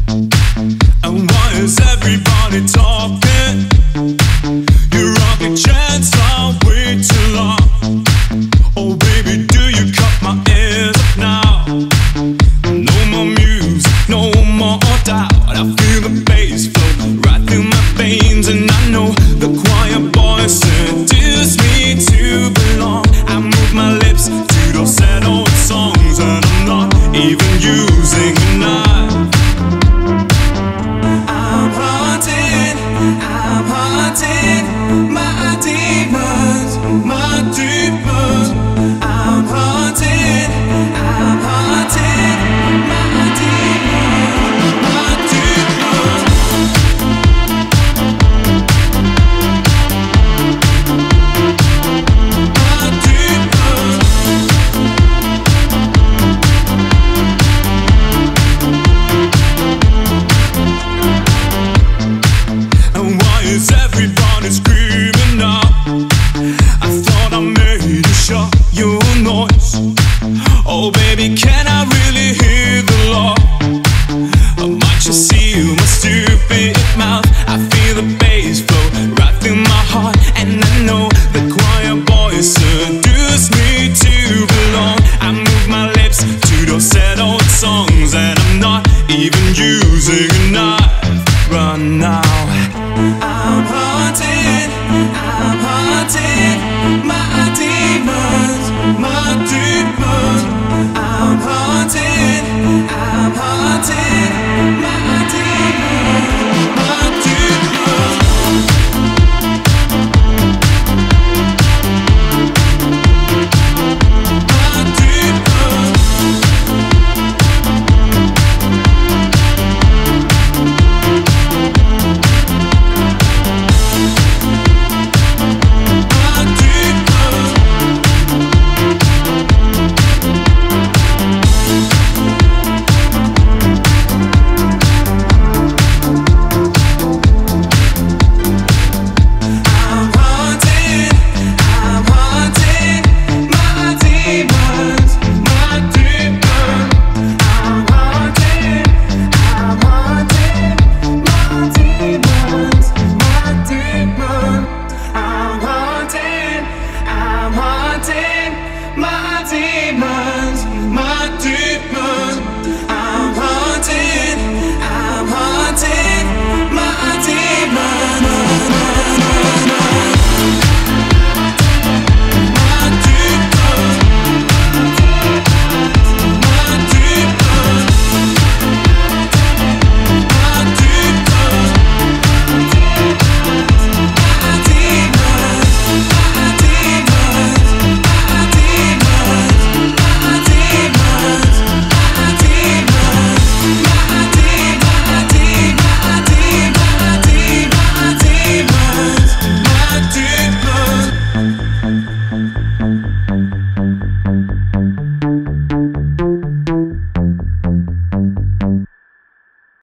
And why is everybody talking? Your rocket chance are way too long. Oh baby, do you cut my ears up now? No more music, no more doubt. I feel the bass flow right through my veins, and I know the choir boys seduce me to belong. I move my lips to those sad old songs, and I'm not even using a knife. I'm haunting my demons, my demons. I'm haunting my demons, my demons. My demons. And why is everybody screaming now? I thought I made you shut your noise. Oh baby, can I really hear the law? Or might you see my stupid mouth? I feel the bass flow right through my heart, and I know the choir boys seduce me to belong. I move my lips to those sad old songs, and I'm not even using a knife.